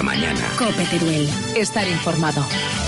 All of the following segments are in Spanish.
mañana. COPE Teruel. Estar informado.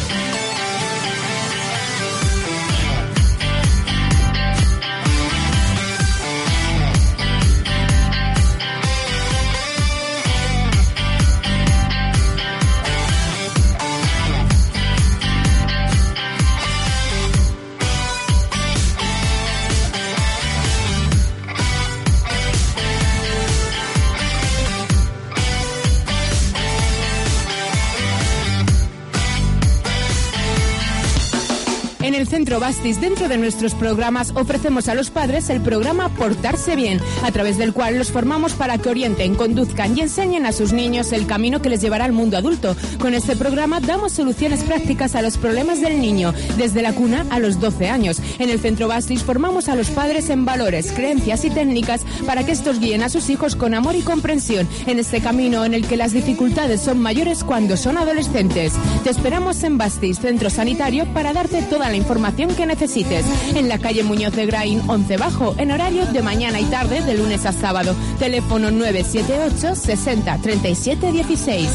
En el Centro Bastis, dentro de nuestros programas, ofrecemos a los padres el programa Portarse Bien, a través del cual los formamos para que orienten, conduzcan y enseñen a sus niños el camino que les llevará al mundo adulto. Con este programa damos soluciones prácticas a los problemas del niño, desde la cuna a los 12 años. En el Centro Bastis formamos a los padres en valores, creencias y técnicas para que estos guíen a sus hijos con amor y comprensión en este camino en el que las dificultades son mayores cuando son adolescentes. Te esperamos en Bastis, Centro Sanitario, para darte toda la información que necesites. En la calle Muñoz de Graín 11 Bajo, en horario de mañana y tarde, de lunes a sábado. Teléfono 978 60 37 16.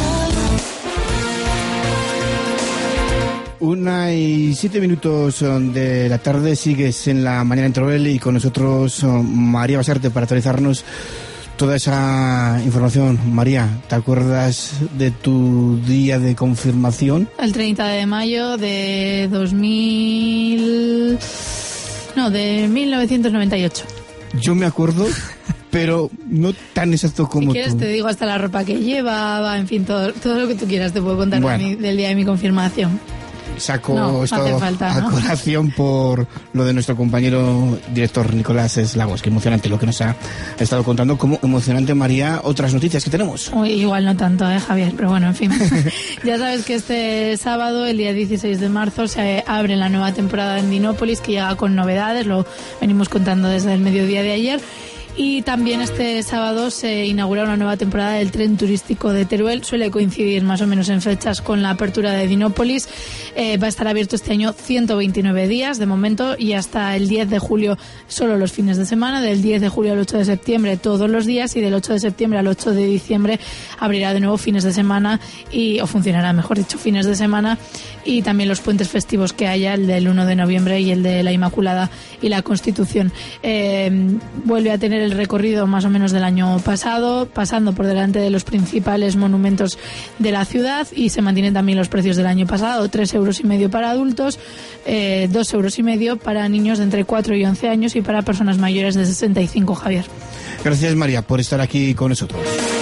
1:07 de la tarde, sigues en la mañana en Teruel y con nosotros María Basarte para actualizarnos toda esa información. María, ¿te acuerdas de tu día de confirmación? El 30 de mayo de 1998. Yo me acuerdo, pero no tan exacto como tú. Si quieres te digo hasta la ropa que llevaba, en fin, todo lo que tú quieras te puedo contar del día de mi confirmación. Saco esto a colación por lo de nuestro compañero director Nicolás Eslagos. Qué emocionante lo que nos ha estado contando. Como emocionante, María, otras noticias que tenemos. Uy, igual no tanto, Javier, pero bueno, en fin. Ya sabes que este sábado, el día 16 de marzo, se abre la nueva temporada en Dinópolis, que llega con novedades, lo venimos contando desde el mediodía de ayer. Y también este sábado se inaugura una nueva temporada del tren turístico de Teruel. Suele coincidir más o menos en fechas con la apertura de Dinópolis. Va a estar abierto este año 129 días de momento y hasta el 10 de julio solo los fines de semana. Del 10 de julio al 8 de septiembre todos los días y del 8 de septiembre al 8 de diciembre abrirá de nuevo fines de semana o funcionará, mejor dicho, fines de semana y también los puentes festivos que haya, el del 1 de noviembre y el de la Inmaculada y la Constitución. Vuelve a tener el recorrido más o menos del año pasado, pasando por delante de los principales monumentos de la ciudad y se mantienen también los precios del año pasado, 3,5 € para adultos, 2,5 € para niños de entre 4 y 11 años y para personas mayores de 65, Javier. Gracias, María, por estar aquí con nosotros.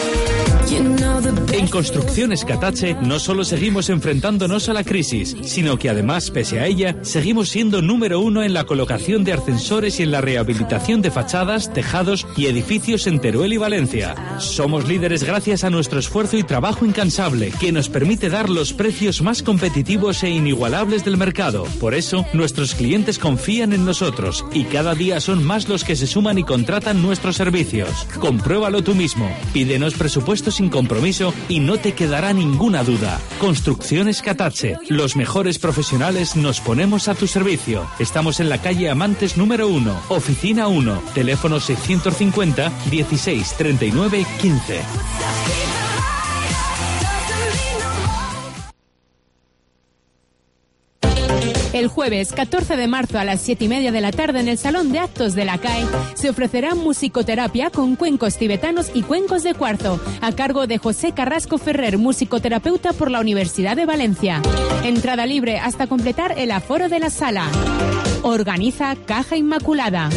En Construcciones Catache no solo seguimos enfrentándonos a la crisis, sino que además, pese a ella, seguimos siendo número 1 en la colocación de ascensores y en la rehabilitación de fachadas, tejados y edificios en Teruel y Valencia. Somos líderes gracias a nuestro esfuerzo y trabajo incansable, que nos permite dar los precios más competitivos e inigualables del mercado. Por eso, nuestros clientes confían en nosotros y cada día son más los que se suman y contratan nuestros servicios. Compruébalo tú mismo. Pídenos presupuestos sin compromiso y no te quedará ninguna duda. Construcciones Catache, los mejores profesionales nos ponemos a tu servicio. Estamos en la calle Amantes número 1, oficina 1, teléfono 650 16 39 15. El jueves 14 de marzo a las 7:30 de la tarde en el Salón de Actos de la CAE se ofrecerá musicoterapia con cuencos tibetanos y cuencos de cuarzo, a cargo de José Carrasco Ferrer, musicoterapeuta por la Universidad de Valencia. Entrada libre hasta completar el aforo de la sala. Organiza Caja Inmaculada.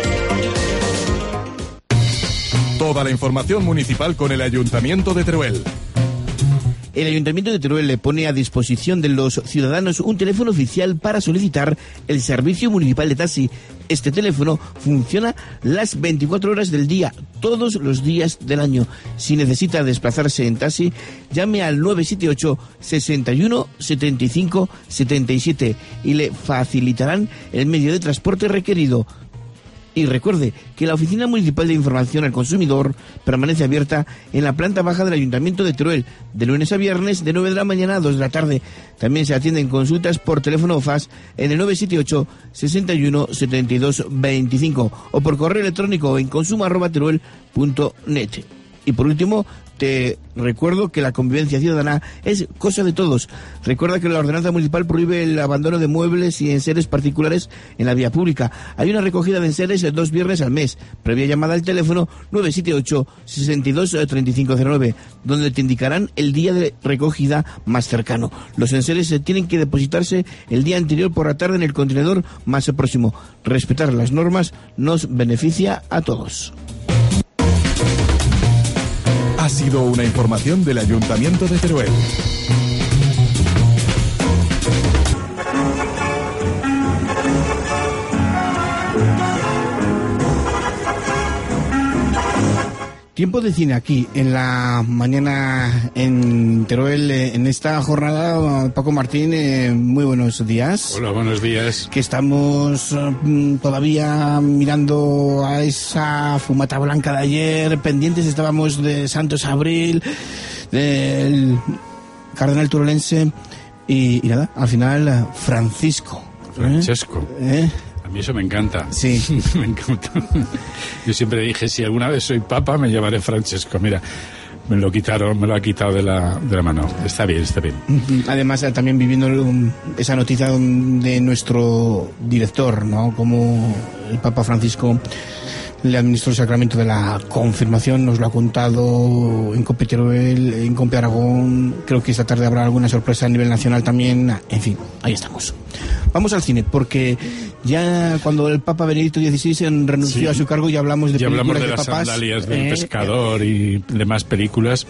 Toda la información municipal con el Ayuntamiento de Teruel. El Ayuntamiento de Teruel le pone a disposición de los ciudadanos un teléfono oficial para solicitar el servicio municipal de taxi. Este teléfono funciona las 24 horas del día, todos los días del año. Si necesita desplazarse en taxi, llame al 978 61 75 77 y le facilitarán el medio de transporte requerido. Y recuerde que la Oficina Municipal de Información al Consumidor permanece abierta en la planta baja del Ayuntamiento de Teruel, de lunes a viernes, de 9 de la mañana a 2 de la tarde. También se atienden consultas por teléfono o fax en el 978 61 72 25 o por correo electrónico en consumo@teruel.net. Y por último, te recuerdo que la convivencia ciudadana es cosa de todos. Recuerda que la ordenanza municipal prohíbe el abandono de muebles y enseres particulares en la vía pública. Hay una recogida de enseres 2 viernes al mes, previa llamada al teléfono 978-62-3509, donde te indicarán el día de recogida más cercano. Los enseres tienen que depositarse el día anterior por la tarde en el contenedor más próximo. Respetar las normas nos beneficia a todos. Ha sido una información del Ayuntamiento de Teruel. Tiempo de cine aquí, en la mañana en Teruel, en esta jornada. Paco Martín, muy buenos días. Hola, buenos días. Que estamos todavía mirando a esa fumata blanca de ayer, pendientes estábamos de Santos Abril, del Cardenal Turolense, y nada, al final Francesco. A mí eso me encanta. Sí. Me encanta. Yo siempre dije, si alguna vez soy papa, me llamaré Francesco. Mira, me lo ha quitado de la mano. Está bien. Además, también viviendo esa noticia de nuestro director, ¿no? Como el Papa Francisco le administró el sacramento de la confirmación, nos lo ha contado en COPE Teruel, en COPE Aragón. Creo que esta tarde habrá alguna sorpresa a nivel nacional también. En fin, ahí estamos. Vamos al cine, porque ya cuando el Papa Benedicto XVI renunció a su cargo, ya hablamos de películas de las papas. Sandalias del pescador y demás películas.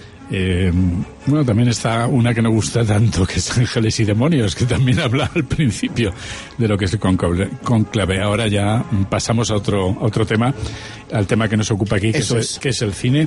Bueno, también está una que no gusta tanto, que es Ángeles y Demonios, que también habla al principio de lo que es el conclave. Ahora ya pasamos a otro tema, al tema que nos ocupa aquí, que es el cine.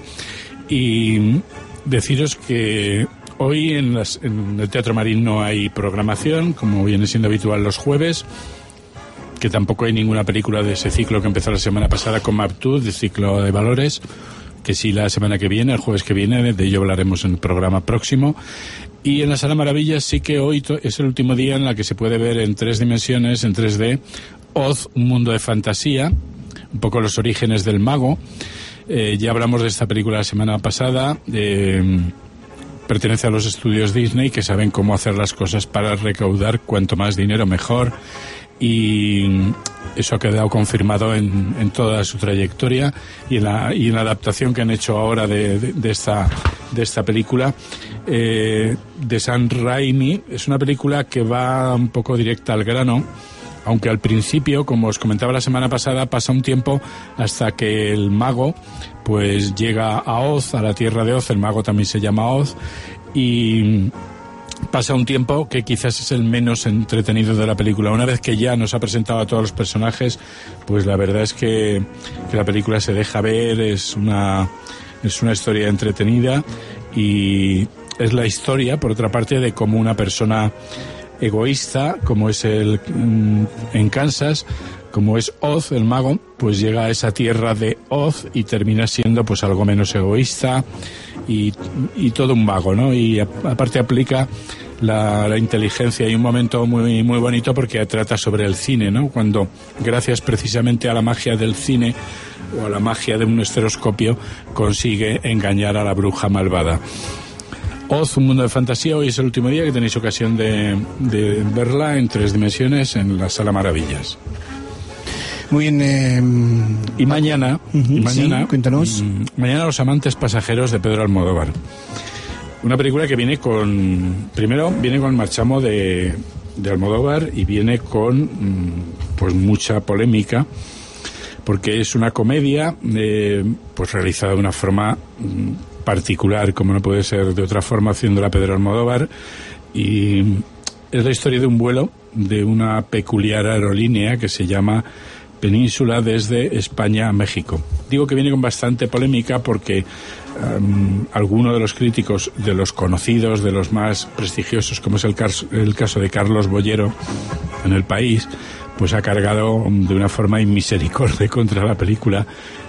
Y deciros que hoy en el Teatro Marín no hay programación, como viene siendo habitual los jueves, que tampoco hay ninguna película de ese ciclo que empezó la semana pasada con Maptud, de ciclo de valores, que sí la semana que viene, el jueves que viene, de ello hablaremos en el programa próximo. Y en la Sala Maravillas sí que hoy es el último día en la que se puede ver en 3 dimensiones, en 3D, Oz, un mundo de fantasía, un poco los orígenes del mago. Ya hablamos de esta película la semana pasada. Pertenece a los estudios Disney, que saben cómo hacer las cosas para recaudar cuanto más dinero mejor. Y eso ha quedado confirmado en toda su trayectoria y en la adaptación que han hecho ahora de esta película de Sam Raimi. Es una película que va un poco directa al grano, aunque al principio, como os comentaba la semana pasada, pasa un tiempo hasta que el mago pues llega a Oz, a la tierra de Oz. El mago también se llama Oz, y pasa un tiempo que quizás es el menos entretenido de la película. Una vez que ya nos ha presentado a todos los personajes, pues la verdad es que la película se deja ver, es una historia entretenida, y es la historia, por otra parte, de cómo una persona egoísta, como es en Kansas, como es Oz, el mago, pues llega a esa tierra de Oz y termina siendo pues algo menos egoísta y todo un mago, ¿no? Y aparte aplica la inteligencia. Hay un momento muy, muy bonito porque trata sobre el cine, ¿no? Cuando, gracias precisamente a la magia del cine o a la magia de un estereoscopio, consigue engañar a la bruja malvada. Oz, un mundo de fantasía. Hoy es el último día que tenéis ocasión de verla en 3 dimensiones en la Sala Maravillas. Muy bien. Y mañana, sí, cuéntanos. Mañana Los amantes pasajeros, de Pedro Almodóvar. Una película que viene con marchamo de Almodóvar, y viene con pues mucha polémica, porque es una comedia pues realizada de una forma particular, como no puede ser de otra forma, haciéndola Pedro Almodóvar. Y es la historia de un vuelo de una peculiar aerolínea que se llama Península, desde España a México. Digo que viene con bastante polémica porque algunos de los críticos, de los conocidos, de los más prestigiosos, como es el caso de Carlos Bollero en El País, pues ha cargado de una forma inmisericordia contra la película,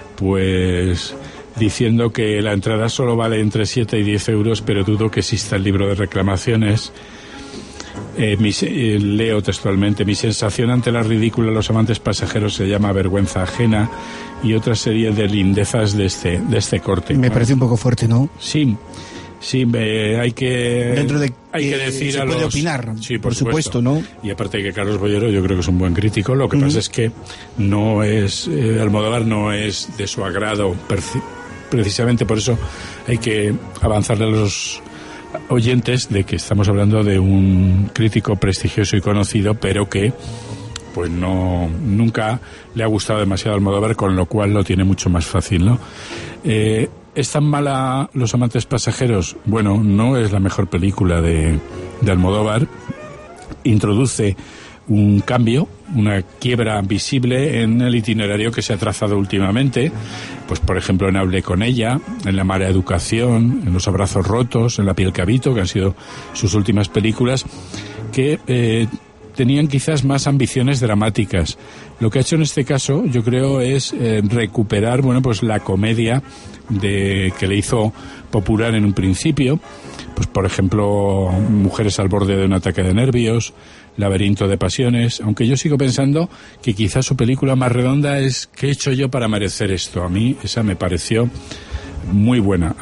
pues diciendo que la entrada solo vale entre 7 y 10 euros, pero dudo que exista el libro de reclamaciones. Leo textualmente: mi sensación ante la ridícula de los amantes pasajeros se llama vergüenza ajena, y otra serie de lindezas de este corte. Me parece un poco fuerte, ¿no? Sí, hay que... Dentro de hay que decir se a puede los... opinar, sí, por supuesto, ¿no? Y aparte de que Carlos Bollero yo creo que es un buen crítico, lo que pasa es que no es... Almodóvar no es de su agrado, precisamente por eso hay que avanzarle a los oyentes de que estamos hablando de un crítico prestigioso y conocido, pero que pues nunca le ha gustado demasiado Almodóvar, con lo cual lo tiene mucho más fácil, ¿no? ¿Es tan mala Los amantes pasajeros? Bueno, no es la mejor película de Almodóvar. Introduce un cambio, una quiebra visible en el itinerario que se ha trazado últimamente, pues por ejemplo en Hablé con ella, en La mala educación, en Los abrazos rotos, en La piel que habito, que han sido sus últimas películas, que tenían quizás más ambiciones dramáticas. Lo que ha hecho en este caso, yo creo, es recuperar, bueno, pues la comedia que le hizo popular en un principio, pues por ejemplo Mujeres al borde de un ataque de nervios, Laberinto de pasiones, aunque yo sigo pensando que quizás su película más redonda es ¿Qué he hecho yo para merecer esto? A mí esa me pareció muy buena.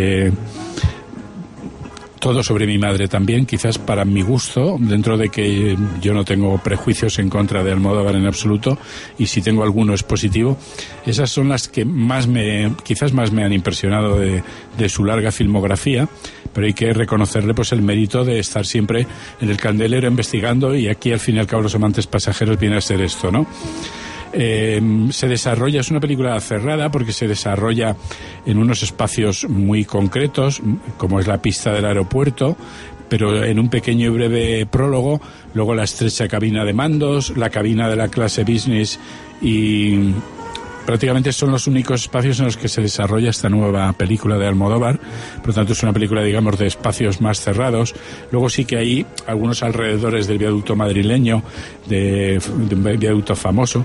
Todo sobre mi madre también, quizás para mi gusto, dentro de que yo no tengo prejuicios en contra de Almodóvar en absoluto, y si tengo alguno es positivo. Esas son las que quizás más me han impresionado de su larga filmografía, pero hay que reconocerle pues el mérito de estar siempre en el candelero investigando, y aquí al fin y al cabo Los amantes pasajeros viene a ser esto, ¿no? Se desarrolla, es una película cerrada porque se desarrolla en unos espacios muy concretos, como es la pista del aeropuerto, pero en un pequeño y breve prólogo, luego la estrecha cabina de mandos, la cabina de la clase business, y prácticamente son los únicos espacios en los que se desarrolla esta nueva película de Almodóvar. Por lo tanto es una película, digamos, de espacios más cerrados. Luego sí que hay algunos alrededores del viaducto madrileño, de un viaducto famoso,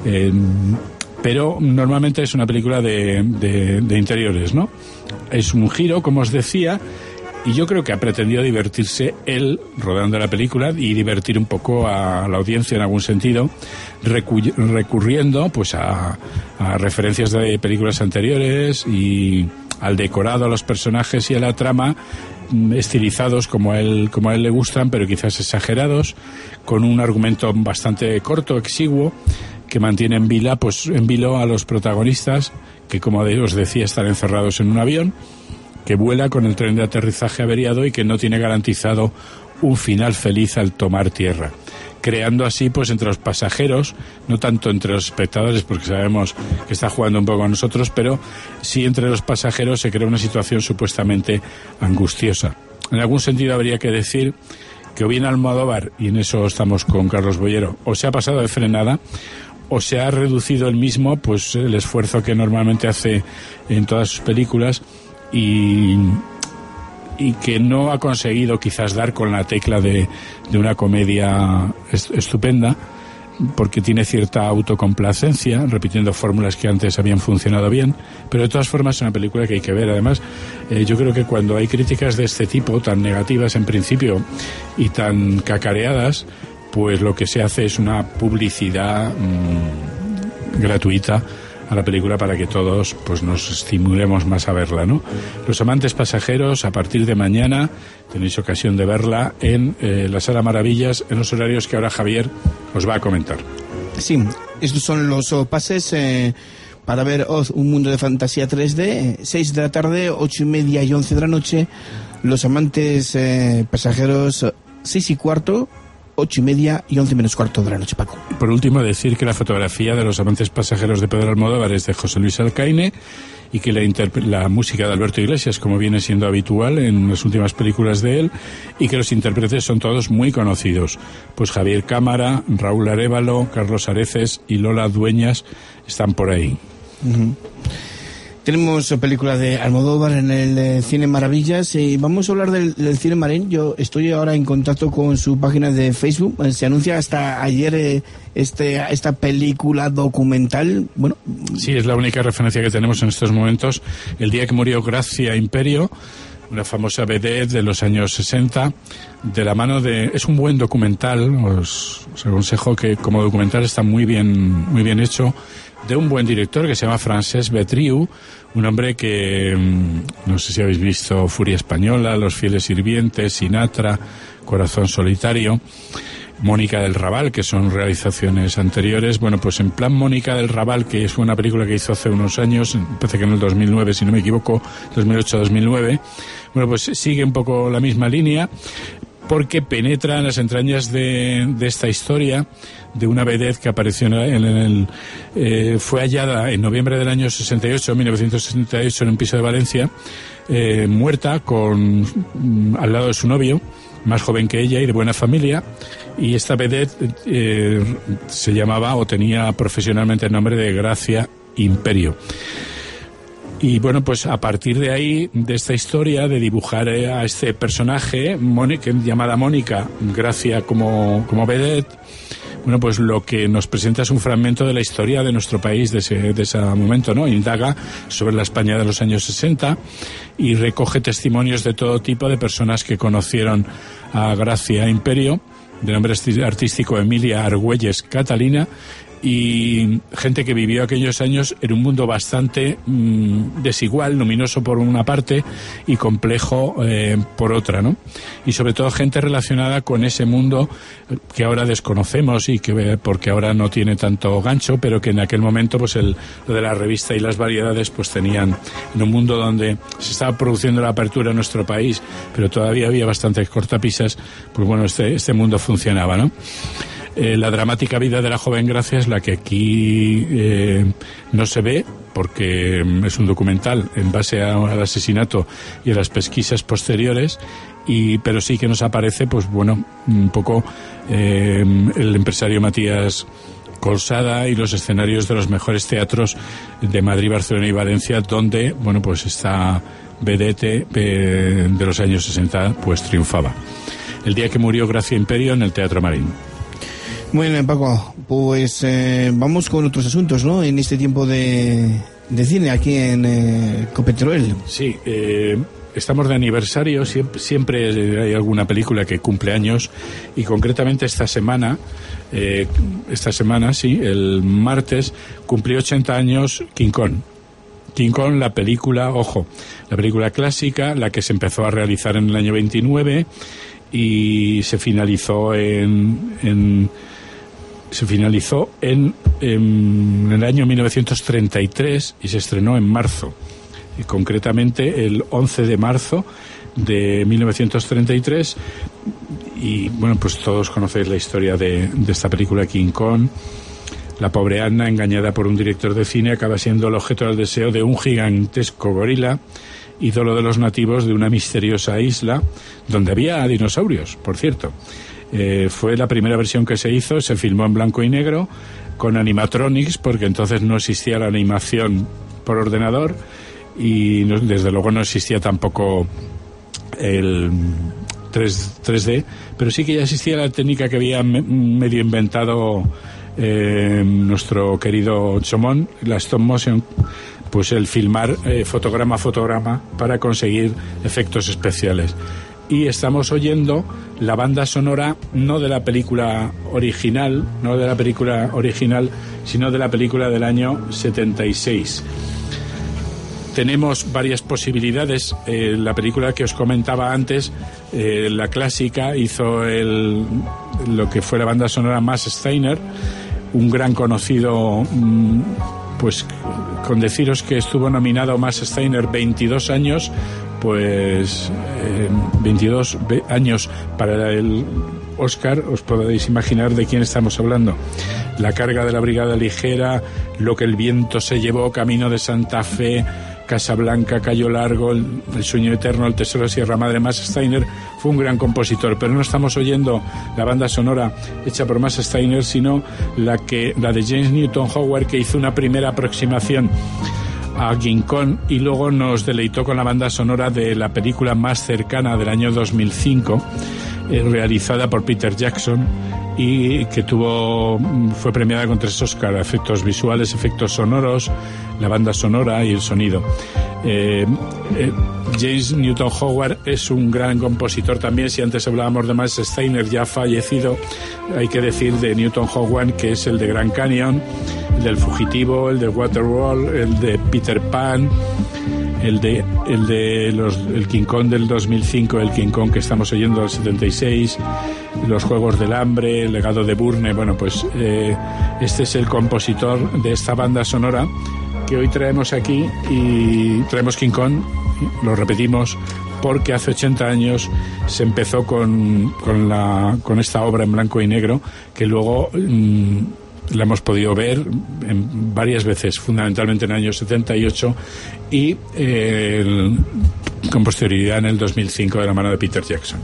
pero normalmente es una película de interiores, ¿no? Es un giro, como os decía, y yo creo que ha pretendido divertirse él rodando la película y divertir un poco a la audiencia en algún sentido, recurriendo pues a referencias de películas anteriores y al decorado, a los personajes y a la trama, estilizados como a él le gustan, pero quizás exagerados, con un argumento bastante corto, exiguo, que mantiene en vilo a los protagonistas, que como os decía están encerrados en un avión que vuela con el tren de aterrizaje averiado y que no tiene garantizado un final feliz al tomar tierra, creando así pues entre los pasajeros, no tanto entre los espectadores porque sabemos que está jugando un poco con nosotros, pero sí entre los pasajeros se crea una situación supuestamente angustiosa. En algún sentido habría que decir que o bien Almodóvar, y en eso estamos con Carlos Bollero, o se ha pasado de frenada o se ha reducido él mismo pues el esfuerzo que normalmente hace en todas sus películas, y que no ha conseguido quizás dar con la tecla de una comedia estupenda, porque tiene cierta autocomplacencia, repitiendo fórmulas que antes habían funcionado bien, pero de todas formas es una película que hay que ver. Además, yo creo que cuando hay críticas de este tipo, tan negativas en principio y tan cacareadas, pues lo que se hace es una publicidad gratuita a la película para que todos pues nos estimulemos más a verla, ¿no? Los amantes pasajeros, a partir de mañana tenéis ocasión de verla en la Sala Maravillas, en los horarios que ahora Javier os va a comentar. Sí, estos son los pases para ver Un mundo de fantasía 3D, 6 de la tarde, 8:30 y 11 de la noche. Los amantes pasajeros, 6:15, 8:30 y 11 menos cuarto de la noche, Paco. Por último, decir que la fotografía de Los amantes pasajeros de Pedro Almodóvar es de José Luis Alcaine, y que la música de Alberto Iglesias, como viene siendo habitual en las últimas películas de él, y que los intérpretes son todos muy conocidos. Pues Javier Cámara, Raúl Arévalo, Carlos Areces y Lola Dueñas están por ahí. Uh-huh. Tenemos películas de Almodóvar en el Cine Maravillas, y vamos a hablar del Cine Marín. Yo estoy ahora en contacto con su página de Facebook. Se anuncia hasta ayer esta película documental. Bueno, sí, es la única referencia que tenemos en estos momentos. El día que murió Gracia Imperio, una famosa vedette de los años 60, de la mano de... Es un buen documental, os aconsejo que como documental está muy bien hecho, de un buen director que se llama Francesc Betriu, un hombre que, no sé si habéis visto Furia Española, Los fieles sirvientes, Sinatra, Corazón solitario, Mónica del Raval, que son realizaciones anteriores. Bueno, pues en plan Mónica del Raval, que es una película que hizo hace unos años, parece que en el 2009, si no me equivoco, 2008-2009, bueno, pues sigue un poco la misma línea, porque penetra en las entrañas de esta historia de una vedette que apareció fue hallada en noviembre del año 1968, en un piso de Valencia, muerta al lado de su novio, más joven que ella y de buena familia, y esta vedette se llamaba o tenía profesionalmente el nombre de Gracia Imperio. Y bueno, pues a partir de ahí, de esta historia, de dibujar a este personaje, llamada Mónica, Gracia como vedette, bueno, pues lo que nos presenta es un fragmento de la historia de nuestro país de ese momento, ¿no? Indaga sobre la España de los años 60 y recoge testimonios de todo tipo de personas que conocieron a Gracia Imperio, de nombre artístico Emilia Argüelles Catalina, y gente que vivió aquellos años en un mundo bastante desigual, luminoso por una parte y complejo por otra, ¿no? Y sobre todo gente relacionada con ese mundo que ahora desconocemos y que porque ahora no tiene tanto gancho, pero que en aquel momento pues lo de la revista y las variedades pues tenían, en un mundo donde se estaba produciendo la apertura en nuestro país, pero todavía había bastantes cortapisas, pues bueno, este mundo funcionaba, ¿no? La dramática vida de la joven Gracia es la que aquí no se ve, porque es un documental en base al asesinato y a las pesquisas posteriores, pero sí que nos aparece, pues bueno, un poco el empresario Matías Colsada y los escenarios de los mejores teatros de Madrid, Barcelona y Valencia, donde, bueno, pues esta vedette de los años 60 pues triunfaba. El día que murió Gracia Imperio en el Teatro Marín. Bueno, Paco, pues vamos con otros asuntos, ¿no? En este tiempo de cine aquí en Cope Teruel. Sí, estamos de aniversario, siempre hay alguna película que cumple años, y concretamente esta semana, sí, el martes, cumplió 80 años King Kong. King Kong, la película clásica, la que se empezó a realizar en el año 29 y se finalizó en el año 1933 y se estrenó en marzo, y concretamente el 11 de marzo de 1933. Y bueno, pues todos conocéis la historia de esta película King Kong. La pobre Anna, engañada por un director de cine, acaba siendo el objeto del deseo de un gigantesco gorila, ídolo de los nativos de una misteriosa isla donde había dinosaurios, por cierto. Fue la primera versión que se hizo, se filmó en blanco y negro con animatronics, porque entonces no existía la animación por ordenador y desde luego no existía tampoco el 3D, pero sí que ya existía la técnica que había medio inventado nuestro querido Chomón, la stop motion, pues el filmar fotograma a fotograma para conseguir efectos especiales. Y estamos oyendo la banda sonora no de la película original, sino de la película del año 76. Tenemos varias posibilidades. La película que os comentaba antes, la clásica, hizo lo que fue la banda sonora Max Steiner, un gran conocido, pues con deciros que estuvo nominado Max Steiner 22 años, pues 22 años para el Oscar. Os podéis imaginar de quién estamos hablando. La carga de la Brigada Ligera, Lo que el viento se llevó, Camino de Santa Fe, Casablanca, Cayo Largo, El sueño eterno, El tesoro de Sierra Madre. Max Steiner fue un gran compositor, pero no estamos oyendo la banda sonora hecha por Max Steiner, sino la de James Newton Howard, que hizo una primera aproximación a King Kong y luego nos deleitó con la banda sonora de la película más cercana del año 2005, realizada por Peter Jackson y que fue premiada con 3 Oscar: efectos visuales, efectos sonoros, la banda sonora y el sonido. James Newton Howard es un gran compositor también. Si antes hablábamos de Max Steiner, ya fallecido, hay que decir de Newton Howard, que es el de Grand Canyon, el del Fugitivo, el de Waterworld, el de Peter Pan, el King Kong del 2005, el King Kong que estamos oyendo del 76, los Juegos del Hambre, el Legado de Bourne. Bueno, pues este es el compositor de esta banda sonora que hoy traemos aquí, y traemos King Kong, lo repetimos, porque hace 80 años se empezó con esta obra en blanco y negro, que luego la hemos podido ver varias veces, fundamentalmente en el año 78 y con posterioridad en el 2005 de la mano de Peter Jackson.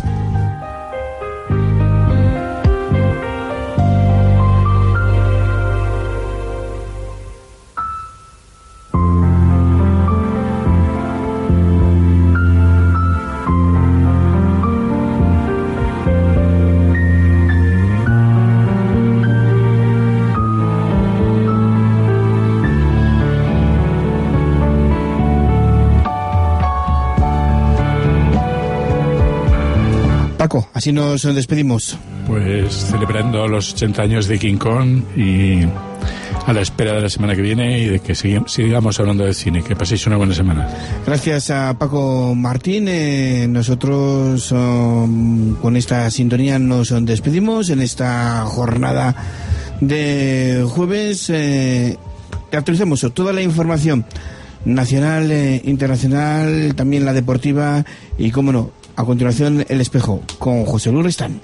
Paco, así nos despedimos. Pues celebrando los 80 años de King Kong y a la espera de la semana que viene y de que sigamos hablando de cine. Que paséis una buena semana. Gracias a Paco Martín. Nosotros con esta sintonía nos despedimos en esta jornada de jueves. Actualizamos toda la información nacional, internacional, también la deportiva y, cómo no, a continuación El Espejo con José Luis Restán.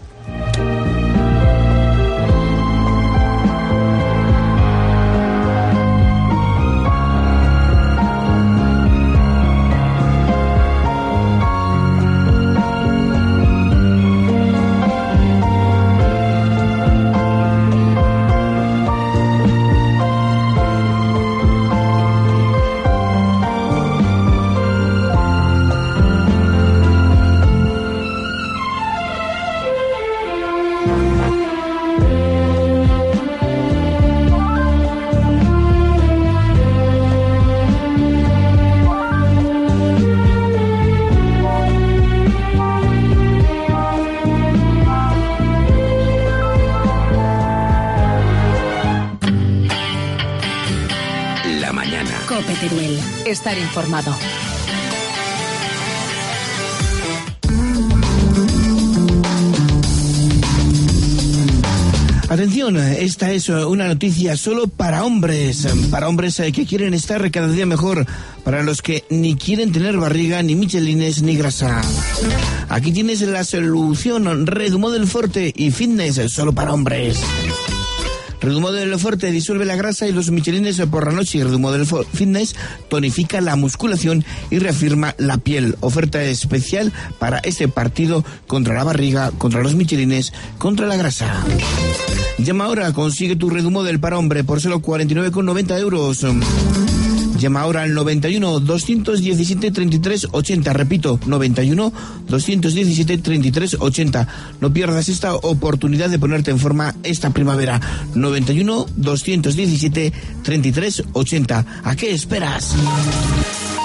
COPE Teruel. Estar informado. Atención, esta es una noticia solo para hombres que quieren estar cada día mejor, para los que ni quieren tener barriga, ni michelines, ni grasa. Aquí tienes la solución Redumodel Forte y Fitness solo para hombres. Redumodel Forte disuelve la grasa y los michelines por la noche, y Redumodel Fitness tonifica la musculación y reafirma la piel. Oferta especial para este partido contra la barriga, contra los michelines, contra la grasa. Llama ahora, consigue tu Redumodel para hombre por solo 49,90 euros. Llama ahora al 91 217 33 80. Repito, 91 217 33 80. No pierdas esta oportunidad de ponerte en forma esta primavera. 91 217 33 80. ¿A qué esperas?